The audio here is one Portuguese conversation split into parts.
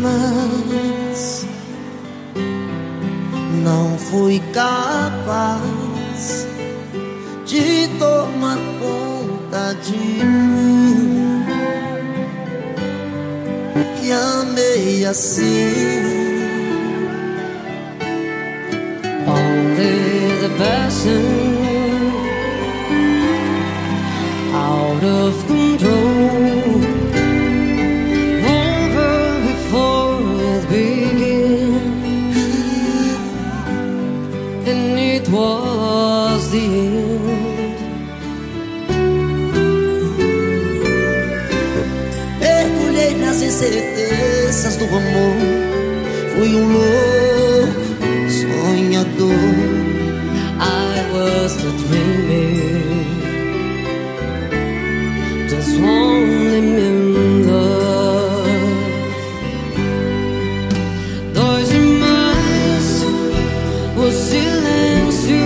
mas não fui capaz de tomar conta de mim. E amei assim. Only the passion, out of control, over before it began, and it was the end. Mergulhei nas incertezas do amor, fui louco sonhador. I was the dreamer, just only in love. Dois demais, o silêncio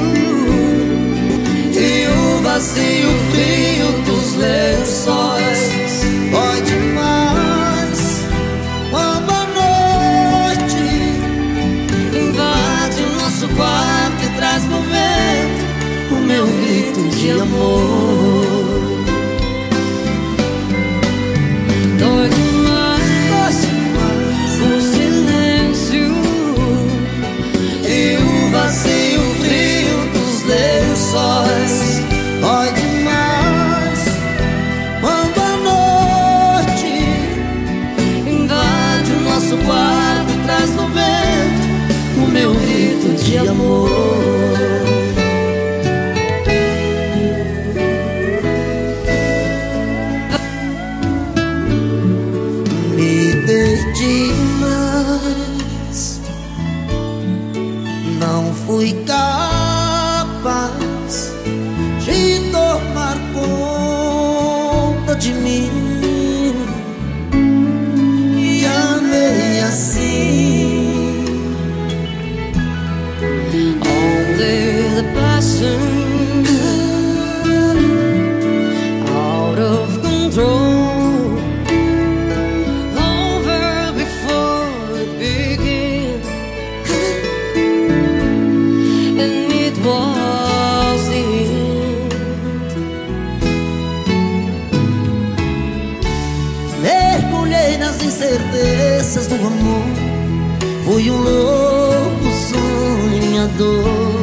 e o vazio frio dos lençóis. Dói demais quando a noite Invade o nosso quarto e traz no vento o meu grito de amor. Dói demais, o silêncio E o vazio frio dos lençóis. Dói demais quando a noite invade o nosso quarto quarto traz no vento o meu grito de amor. Me perdi, mas não fui capaz de tomar conta de mim. E amei assim. Only the passion, out of control, over before it began, and it was the end. Mergulhei nas incertezas do amor, fui louco sonhador.